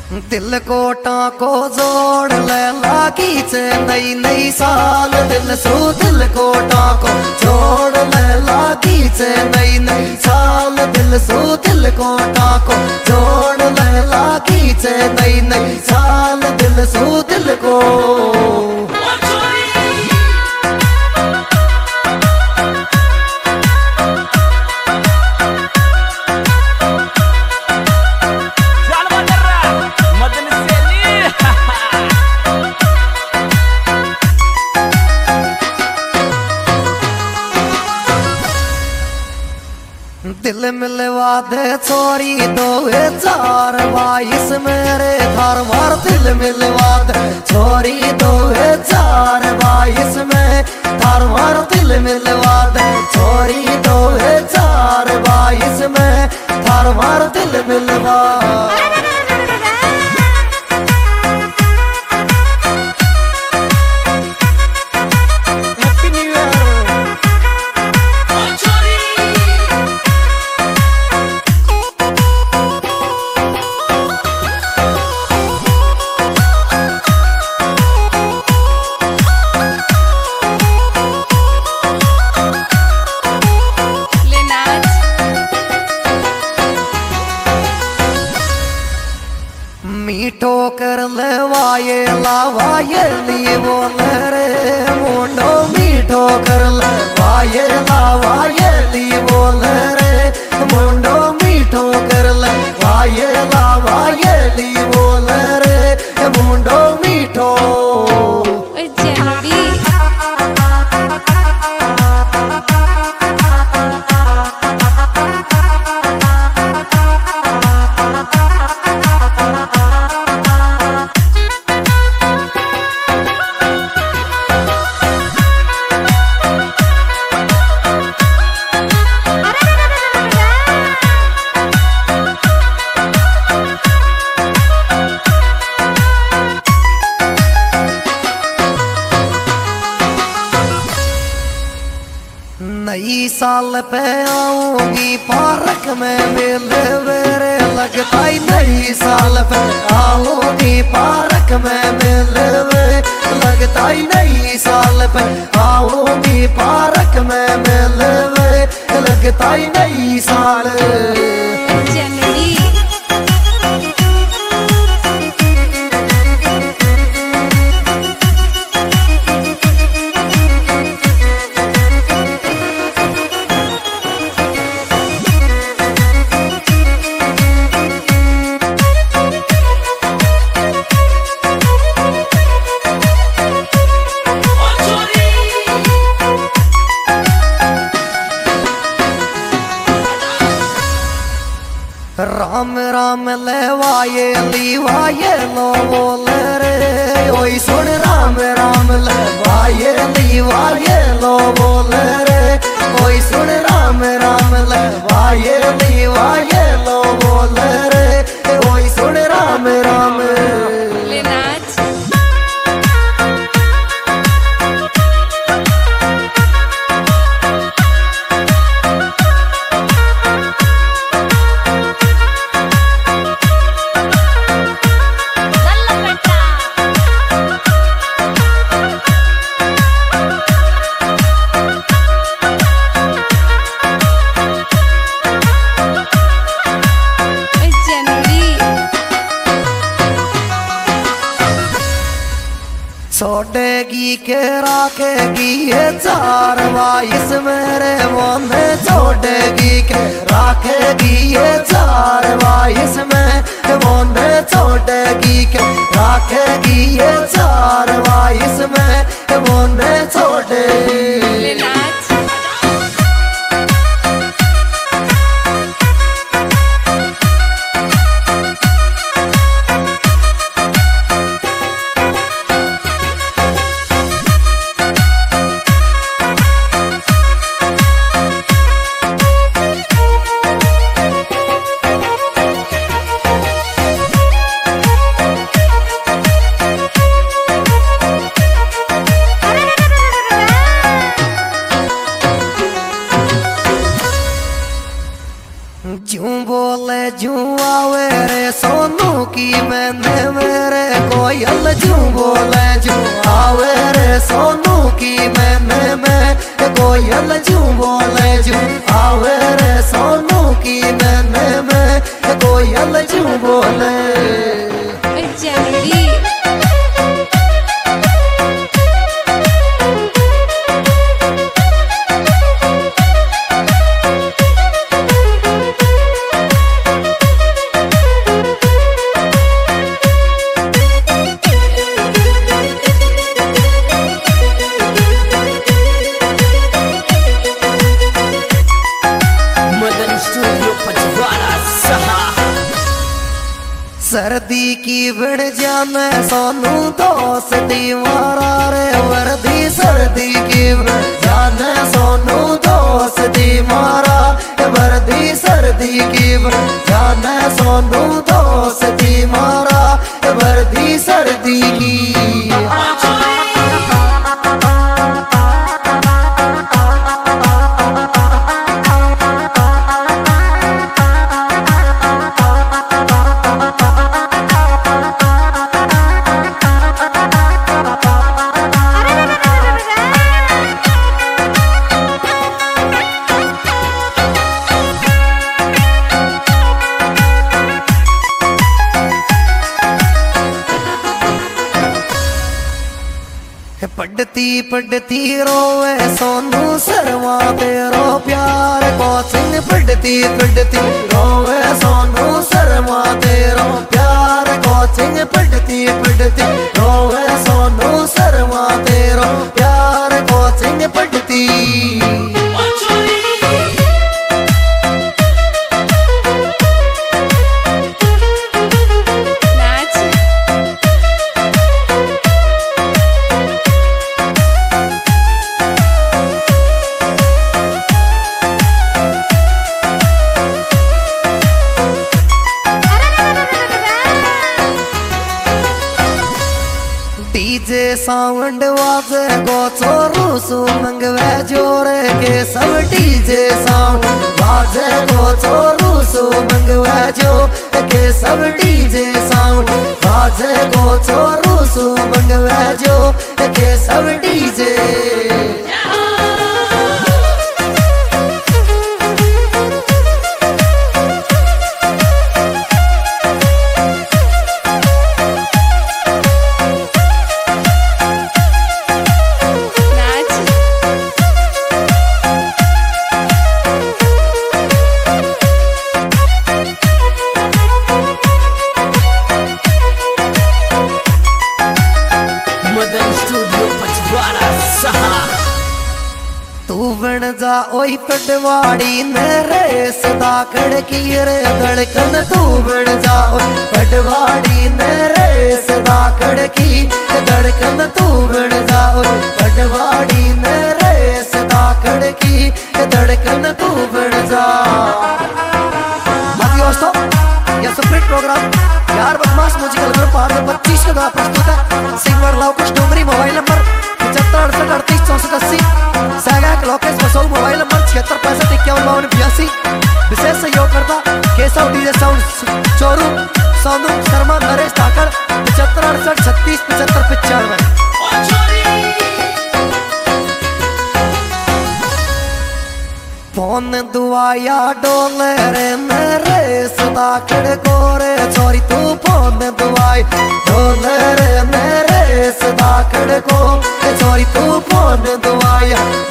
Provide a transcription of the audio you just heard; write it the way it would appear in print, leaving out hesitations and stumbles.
दिल को टाको जोड़ ले लागी चे नई नई साल दिल सो दिल को टाको जोड़ ले लागी चे नई नई साल दिल सो दिल को टाको जोड़ ले लागी चे नई नई साल दिल सो दिल को दिल मिलवा दे चोरी 2022 मेरे थार मार दिल मिलवा दे चोरी 2022 में थार मार दिल मिलवा दे चोरी 2022 में थार मार दिल मिलवा मीठो कर ले वाये लावाये ली बोल रे मुंडो मीठो कर ले वाये लावाये ली बोल रे मुंडो मीठो कर ले वाये लावाये ली बोल रे मुंडो मीठो नई साल पे आऊंगी पार्क में मिले मेरे लगता ही नई साल पे आऊंगी पार्क में मिले लगता ही नई साल पे आऊंगी पार्क में मिले लगता ही नई साल राम राम लेवाये लीवाये लो बोल रे ओई सुन राम राम लेवाये लीवाये लो बोल रे ओई सुन राम राम लेवाये लीवाये लो बोल रे ओई सुन राम राम छोड़ेगी के राखेगी ये 422 मेरे मन छोड़ेगी के राखेगी ये 422 में मन छोड़ेगी के राखेगी ये 422 में मन छोड़ेगी मैंने मेरे कोयल जू बोले जू आवे रे सोनू की मैंने मैं कोयल जू बोले जू आवे रे सोनू की मैंने मैं कोयल जू बोले सर्दी की बढ़ जाने सोनू दोस्ती मारा रे वर्दी सर्दी की बढ़ जाने सोनू दोस्ती मारा वर्दी सर्दी की बढ़ जाने सोनू दोस्ती मारा वर्दी सर्दी की पढ़ती पढ़ती रोवे सोनू सरवा तेरो प्यार कोचिंग पढ़ती पढ़ती रोवे सोनू सरवा तेरो प्यार कोचिंग पढ़ती पढ़ती रोवे सोनू सरवा तेरो प्यार कोचिंग पढ़ती डीजे साउंड वाजे गो चोरू सु मंगवे जोरे के सब डीजे साउंड वाजे गो चोरू सु मंगवे जो के सब डीजे साउंड वाजे गो चोरू सु मंगवे जो के सब डीजे तू बन जा ओई पटवाड़ी मेरे सदा खड़की रे धड़कन तू बन जा ओई पटवाड़ी मेरे सदा खड़की धड़कन तू बन जा ओई पटवाड़ी मेरे सदा खड़की धड़कन तू बन जा। दोस्तों यह सुप्रीम प्रोग्राम यार बदमाश म्यूजिकल ग्रुप 25 का प्रस्तुत है। Singer Lavkush Dongri mobile number 75 68 Lokesh Basol mobile number 76 65 51 82 विशेष सहयोगकर्ता केशव डीजे साउंड चोरू सोनू शर्मा नरेश धाकड़ 75 68 36 75 95। फोन दुआया डोले रे मेरे सदा खड़ गोरे चोरी तू फोन दुआई डोले रे मेरे सदा खड़ को चोरी तू फोन दुआया